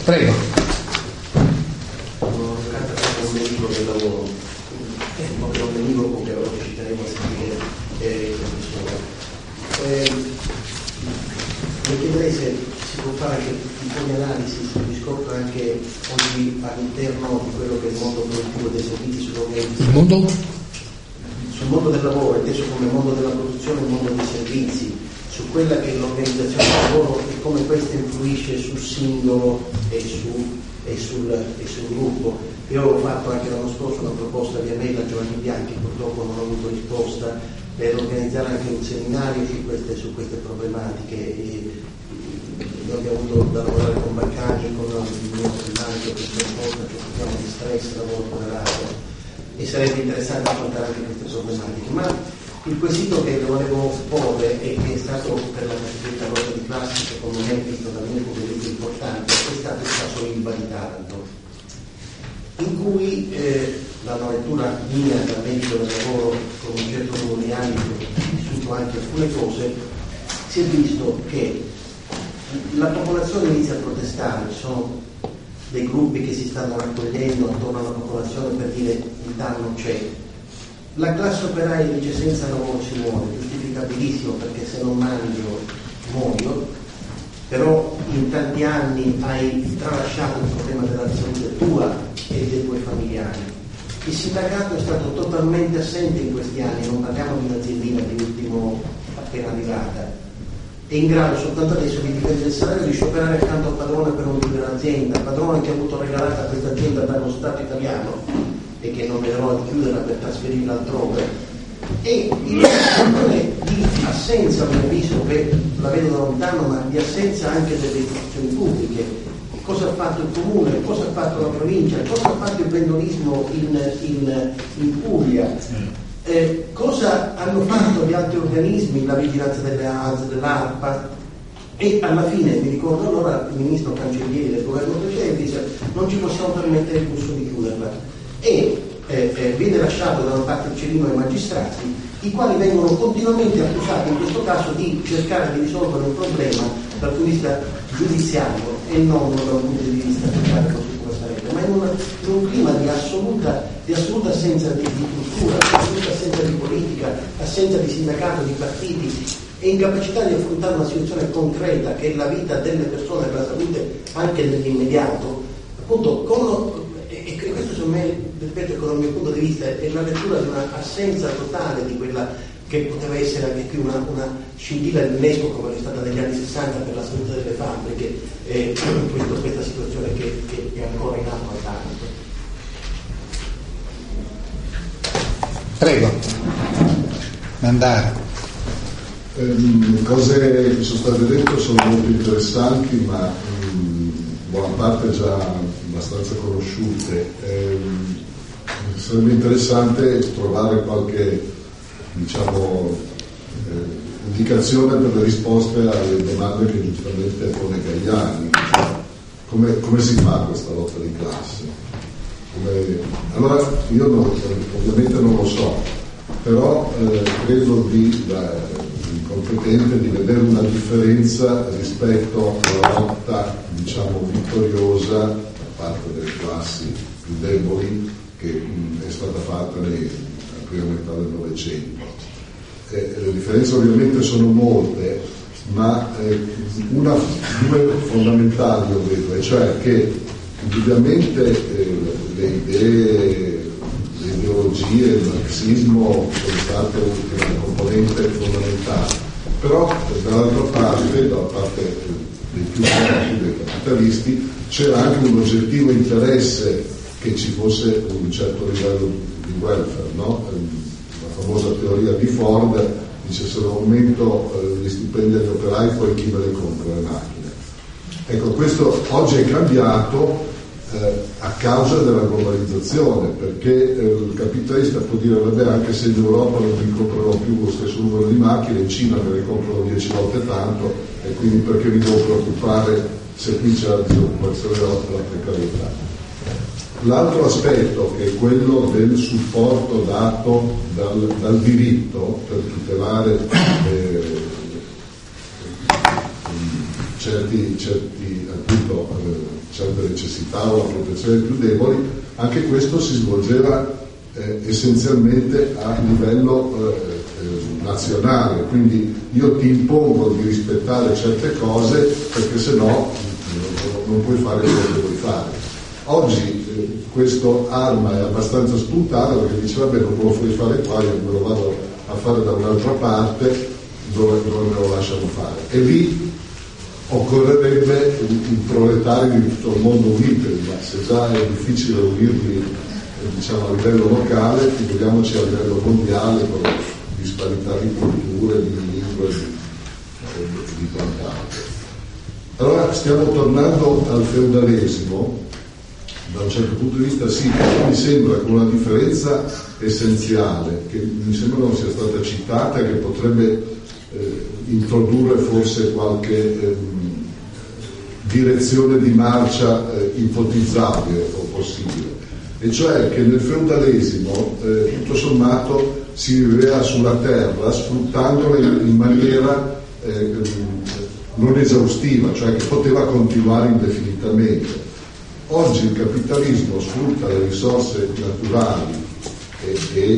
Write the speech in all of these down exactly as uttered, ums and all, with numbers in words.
Prego. Sono un medico del lavoro, non è un medico che allora ci tenevo a sentire eh, eh, mi chiederei se si può fare anche un po' di analisi, si riscontra anche oggi all'interno di quello che è il mondo produttivo dei servizi sull'organizzazione. Il mondo? Sul mondo del lavoro, inteso come mondo della produzione e mondo dei servizi, su quella che è l'organizzazione del lavoro e come questa influisce sul singolo e, su, e, sul, e sul gruppo. Io avevo fatto anche l'anno scorso una proposta via mail a Giovanni Bianchi, purtroppo non ho avuto risposta, per organizzare anche un seminario su queste, su queste problematiche. E, noi abbiamo avuto da lavorare con Baccani, con il mio manager che si porta, che parliamo di stress, lavoro tollerato, e sarebbe interessante affrontare anche queste problematiche. Ma il quesito che volevo porre e che è stato per la cosiddetta lotta di classe, secondo me, visto dal mio punto di vista importante, è stato il caso Ilva di Taranto, in cui eh, dalla lettura mia da medico del lavoro con un certo numero di anni che ho vissuto anche alcune cose, si è visto che la popolazione inizia a protestare, ci sono dei gruppi che si stanno raccogliendo attorno alla popolazione per dire il danno c'è. La classe operaia dice senza lavoro si muore, giustificabilissimo, perché se non mangio muoio, però in tanti anni hai tralasciato il problema della salute tua e dei tuoi familiari. Il sindacato è stato totalmente assente in questi anni, non parliamo di un'aziendina di ultimo appena arrivata, è in grado soltanto adesso di difendere il salario, di scioperare accanto al padrone per non chiudere l'azienda, padrone che ha avuto regalata questa azienda dallo Stato italiano e che non vedrà di chiuderla per trasferirla altrove, e il fatto è di assenza, a mio avviso, che la vedo da lontano, ma di assenza anche delle istituzioni pubbliche. Cosa ha fatto il comune, cosa ha fatto la provincia, cosa ha fatto il vendolismo in, in, in Puglia, eh, cosa hanno fatto gli altri organismi, la vigilanza delle A S, dell'ARPA, e alla fine mi ricordo allora il ministro Cancellieri del governo precedente dice non ci possiamo permettere il lusso di chiuderla, e eh, eh, viene lasciato da una parte il cerino ai magistrati, i quali vengono continuamente accusati in questo caso di cercare di risolvere un problema dal punto di vista giudiziario e non dal punto di vista sociale, così come sarebbe, ma in, una, in un clima di assoluta, di assoluta assenza di, di cultura, assoluta assenza di politica, assenza di sindacato, di partiti, e incapacità di affrontare una situazione concreta che è la vita delle persone, la salute anche nell'immediato, appunto con, e, e questo secondo me, ripeto, dal mio punto di vista è la lettura di una assenza totale di quella che poteva essere anche qui una, una scintilla di UNESCO come è stata negli anni sessanta per la salute delle fabbriche, e questo, questa situazione che, che è ancora in atto a Taranto. Prego, Mandare. Le cose che sono state dette sono molto interessanti, ma in buona parte già abbastanza conosciute. Eh, sarebbe interessante trovare qualche, diciamo, eh, indicazione per le risposte alle domande che giustamente pone Gagliani. Cioè, come, come si fa questa lotta di classe? Come... Allora, io non, ovviamente non lo so, però eh, credo di... Da, competente di vedere una differenza rispetto alla lotta, diciamo, vittoriosa da parte delle classi più deboli che mh, è stata fatta nella prima metà del Novecento. Eh, le differenze ovviamente sono molte, ma eh, una, due fondamentali io vedo, e cioè che indubbiamente eh, le idee, le ideologie, il marxismo sono state una componente fondamentale, però dall'altra parte, dalla parte dei più forti, dei capitalisti, c'era anche un oggettivo interesse che ci fosse un certo livello di welfare, no? La famosa teoria di Ford dice: se non aumento eh, gli stipendi agli operai, poi chi me le compra le macchine. Ecco, questo oggi è cambiato Eh, a causa della globalizzazione, perché eh, il capitalista può dire: vabbè, anche se in Europa non mi comprano più lo stesso numero di macchine, in Cina me ne comprano dieci volte tanto, e quindi perché mi devo preoccupare se qui c'è la disoccupazione della, della precarietà. L'altro aspetto, che è quello del supporto dato dal, dal diritto per tutelare eh, certi, certi appunto eh, certe necessità o la protezione dei più deboli, anche questo si svolgeva eh, essenzialmente a livello eh, eh, nazionale, quindi io ti impongo di rispettare certe cose perché se no non, non puoi fare quello che vuoi fare. Oggi eh, questo arma è abbastanza spuntata perché dice vabbè, non me lo puoi fare qua, io me lo vado a fare da un'altra parte dove, dove me lo lasciano fare, e lì occorrerebbe i proletari di tutto il mondo unirli, ma se già è difficile unirli eh, diciamo a livello locale, figuriamoci a livello mondiale con disparità di culture, di lingue e di, di quant'altro. Allora stiamo tornando al feudalesimo, da un certo punto di vista sì, però mi sembra con una differenza essenziale che mi sembra non sia stata citata e che potrebbe eh, introdurre forse qualche eh, direzione di marcia eh, ipotizzabile o possibile, e cioè che nel feudalesimo eh, tutto sommato si viveva sulla terra sfruttandola in, in maniera eh, non esaustiva, cioè che poteva continuare indefinitamente. Oggi il capitalismo sfrutta le risorse naturali e, e,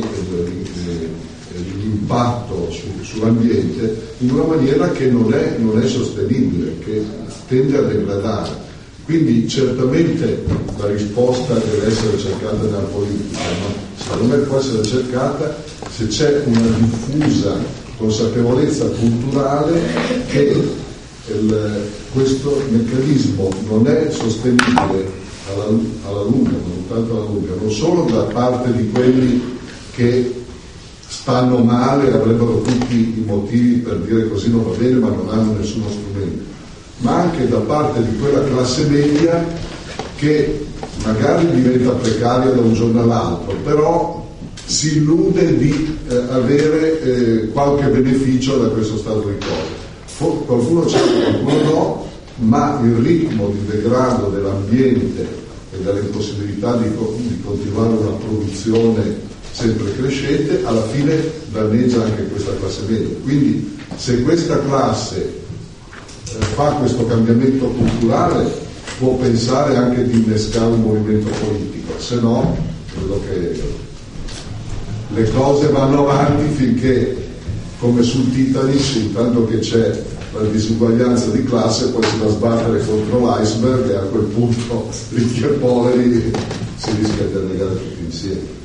e l'impatto su, sull'ambiente in una maniera che non è, non è sostenibile, che tende a degradare. Quindi certamente la risposta deve essere cercata nella politica, ma secondo me può essere cercata se c'è una diffusa consapevolezza culturale che il, questo meccanismo non è sostenibile alla, alla lunga, non tanto alla lunga, non solo da parte di quelli che stanno male, avrebbero tutti i motivi per dire così non va bene, ma non hanno nessuno strumento, ma anche da parte di quella classe media che magari diventa precaria da un giorno all'altro, però si illude di eh, avere eh, qualche beneficio da questo stato di cose. For- qualcuno c'è, qualcuno no, ma il ritmo di degrado dell'ambiente e delle possibilità di, co- di continuare una produzione sempre crescente alla fine danneggia anche questa classe media. Quindi se questa classe eh, fa questo cambiamento culturale può pensare anche di innescare un movimento politico, se no credo che le cose vanno avanti finché, come sul Titanic, intanto che c'è la disuguaglianza di classe poi si va a sbattere contro l'iceberg e a quel punto ricchi e poveri si rischia di annegare tutti insieme.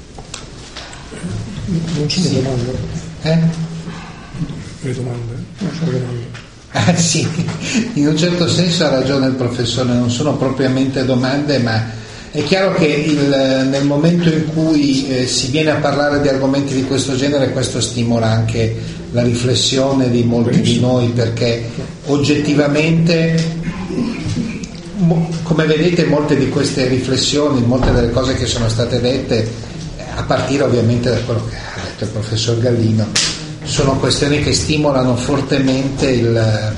Non ci sono domande? Eh? Le domande? Non c'è domande. Ah sì, in un certo senso ha ragione il professore, non sono propriamente domande, ma è chiaro che il, nel momento in cui eh, si viene a parlare di argomenti di questo genere, questo stimola anche la riflessione di molti di noi, perché oggettivamente, mo, come vedete, molte di queste riflessioni, molte delle cose che sono state dette, a partire ovviamente da quello che ha detto il professor Gallino, sono questioni che stimolano fortemente il...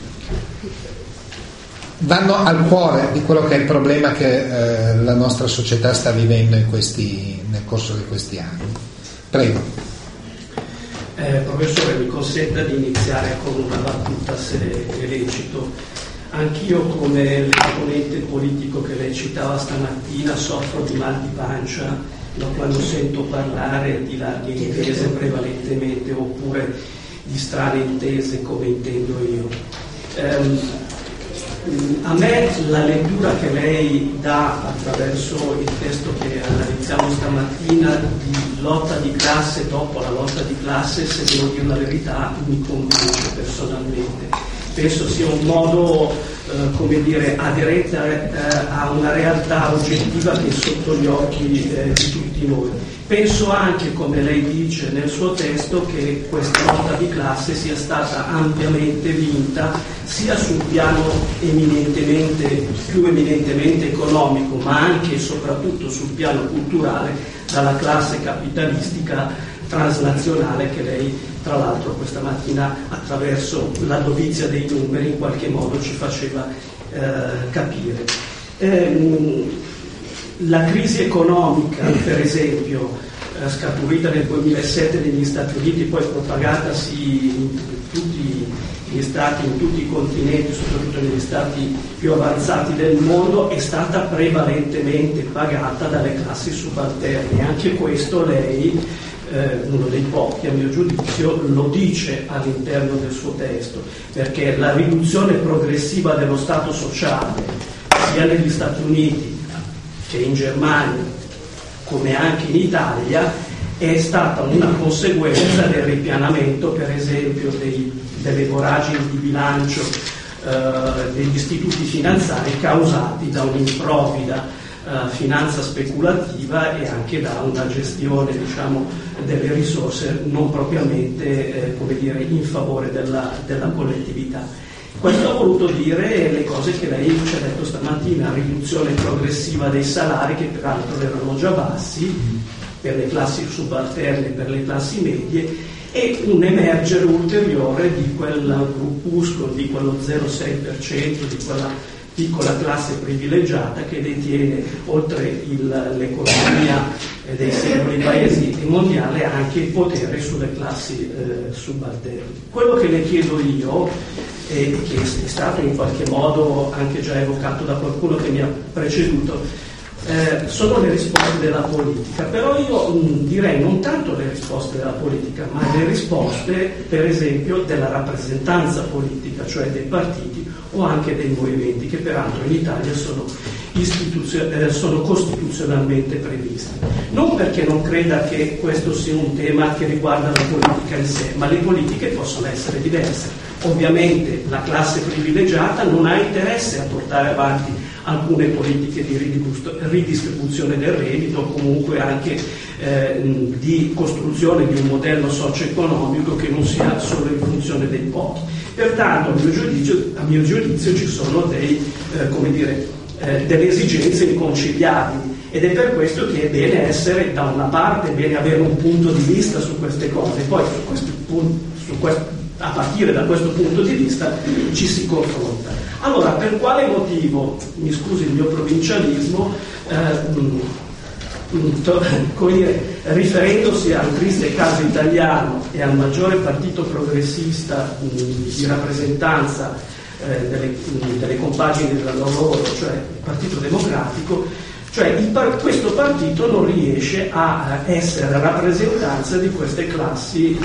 vanno al cuore di quello che è il problema che eh, la nostra società sta vivendo in questi, nel corso di questi anni. Prego. Eh, professore, mi consenta di iniziare con una battuta, se è lecito. Anch'io, come l'esponente politico che lei citava stamattina, soffro di mal di pancia da quando sento parlare di larghe intese prevalentemente, oppure di strane intese come intendo io. Um, a me la lettura che lei dà attraverso il testo che analizziamo stamattina di lotta di classe dopo la lotta di classe, se devo dire la verità, mi convince personalmente. Penso sia un modo, eh, come dire, aderente eh, a una realtà oggettiva che è sotto gli occhi eh, di tutti noi. Penso anche, come lei dice nel suo testo, che questa lotta di classe sia stata ampiamente vinta sia sul piano eminentemente, più eminentemente economico, ma anche e soprattutto sul piano culturale, dalla classe capitalistica transnazionale che lei, tra l'altro, questa mattina attraverso la dovizia dei numeri in qualche modo ci faceva eh, capire. Ehm, la crisi economica, per esempio, eh, scaturita nel duemilasette negli Stati Uniti, poi propagatasi in tutti gli stati, in tutti i continenti, soprattutto negli stati più avanzati del mondo, è stata prevalentemente pagata dalle classi subalterne. Anche questo lei, eh, uno dei pochi a mio giudizio, lo dice all'interno del suo testo, perché la riduzione progressiva dello Stato sociale, sia negli Stati Uniti che in Germania, come anche in Italia, è stata una conseguenza del ripianamento, per esempio, dei, delle voragini di bilancio eh, degli istituti finanziari causati da un'improvvida eh, finanza speculativa e anche da una gestione, diciamo, delle risorse non propriamente eh, come dire, in favore della, della collettività. Questo ha voluto dire le cose che lei ci ha detto stamattina: riduzione progressiva dei salari, che peraltro erano già bassi per le classi subalterne e per le classi medie, e un emergere ulteriore di quel gruppuscolo, di quello zero virgola sei per cento, di quella piccola classe privilegiata che detiene, oltre il, l'economia dei singoli paesi e mondiale, anche il potere sulle classi eh, subalterne. Quello che le chiedo io, e che è stato in qualche modo anche già evocato da qualcuno che mi ha preceduto, Eh, sono le risposte della politica, però io mh, direi non tanto le risposte della politica, ma le risposte, per esempio, della rappresentanza politica, cioè dei partiti o anche dei movimenti, che peraltro in Italia sono, istituzio- eh, sono costituzionalmente previsti. Non perché non creda che questo sia un tema che riguarda la politica in sé, ma le politiche possono essere diverse. Ovviamente la classe privilegiata non ha interesse a portare avanti alcune politiche di ridistribuzione del reddito, o comunque anche eh, di costruzione di un modello socio-economico che non sia solo in funzione dei pochi. Pertanto, a mio giudizio, a mio giudizio ci sono dei, eh, come dire, eh, delle esigenze inconciliabili, ed è per questo che è bene essere, da una parte, è bene avere un punto di vista su queste cose, poi su questo punto, su questo, a partire da questo punto di vista ci si confronta. Allora, per quale motivo, mi scusi il mio provincialismo, eh, mh, to, come dire, riferendosi al triste caso italiano e al maggiore partito progressista mh, di rappresentanza eh, delle, mh, delle compagini del lavoro, cioè il Partito Democratico, cioè il par- questo partito non riesce a essere rappresentanza di queste classi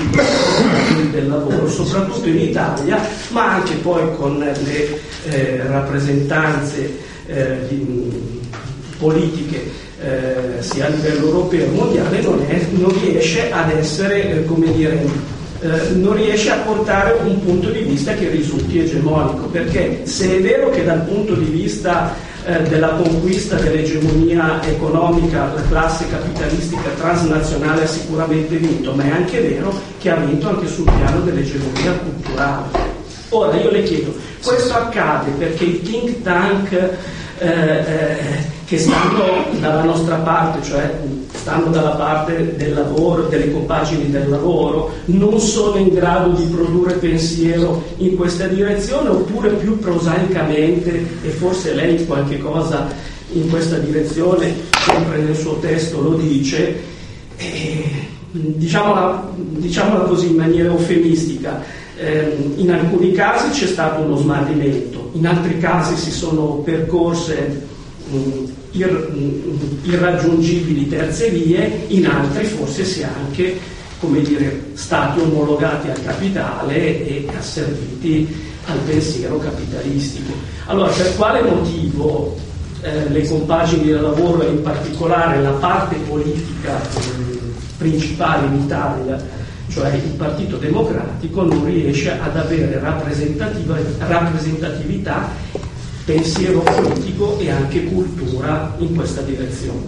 del lavoro, soprattutto in Italia, ma anche poi con le eh, rappresentanze eh, di, politiche eh, sia a livello europeo che mondiale, non, è, non riesce ad essere, eh, come dire, eh, non riesce a portare un punto di vista che risulti egemonico, perché se è vero che dal punto di vista della conquista dell'egemonia economica la classe capitalistica transnazionale ha sicuramente vinto, ma è anche vero che ha vinto anche sul piano dell'egemonia culturale. Ora io le chiedo, questo accade perché i think tank eh, eh, che stanno dalla nostra parte, cioè stanno dalla parte del lavoro, delle compagini del lavoro, non sono in grado di produrre pensiero in questa direzione, oppure più prosaicamente, e forse lei qualche cosa in questa direzione sempre nel suo testo lo dice, eh, diciamola, diciamola così in maniera eufemistica, eh, in alcuni casi c'è stato uno smarrimento, in altri casi si sono percorse mh, Ir, irraggiungibili terze vie, in altri forse si è anche, come dire, stati omologati al capitale e asserviti al pensiero capitalistico. Allora, per quale motivo eh, le compagini del lavoro, e in particolare la parte politica eh, principale in Italia, cioè il Partito Democratico, non riesce ad avere rappresentativa, rappresentatività, pensiero politico e anche cultura in questa direzione?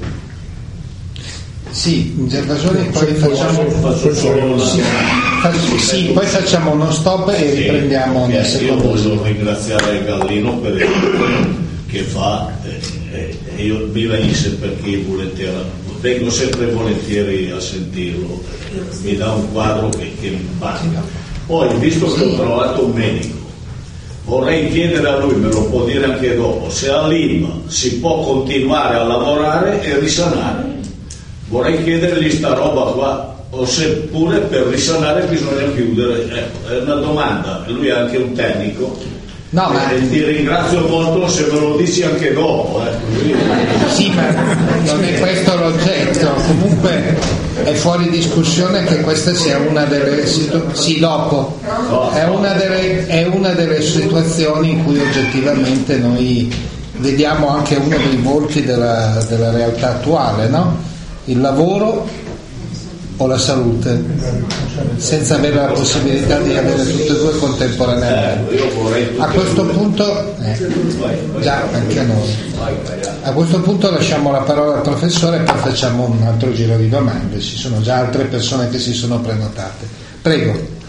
Sì, Gervasoni, poi facciamo, sì, faccio, sì, poi facciamo uno stop e sì, riprendiamo nel secondo. Io voglio ringraziare Gallino per il lavoro che fa, e eh, io mi venisse perché volentieri, vengo sempre volentieri a sentirlo, mi dà un quadro che, che mi manca. Poi, visto che ho trovato un medico, vorrei chiedere a lui, me lo può dire anche dopo, se all'I L M si può continuare a lavorare e risanare, vorrei chiedergli sta roba qua, o seppure per risanare bisogna chiudere. È una domanda, lui è anche un tecnico. No, ma... eh, ti ringrazio molto se me lo dici anche dopo. Eh. Sì, ma non è questo l'oggetto. Comunque è fuori discussione che questa sia una delle situazioni. Sì, dopo. È una, delle, è una delle situazioni in cui oggettivamente noi vediamo anche uno dei volti della, della realtà attuale, no? Il lavoro o la salute, senza avere la possibilità di avere tutte e due contemporaneamente. A questo punto eh, già anche a noi a questo punto lasciamo la parola al professore e poi facciamo un altro giro di domande. Ci sono già altre persone che si sono prenotate. Prego.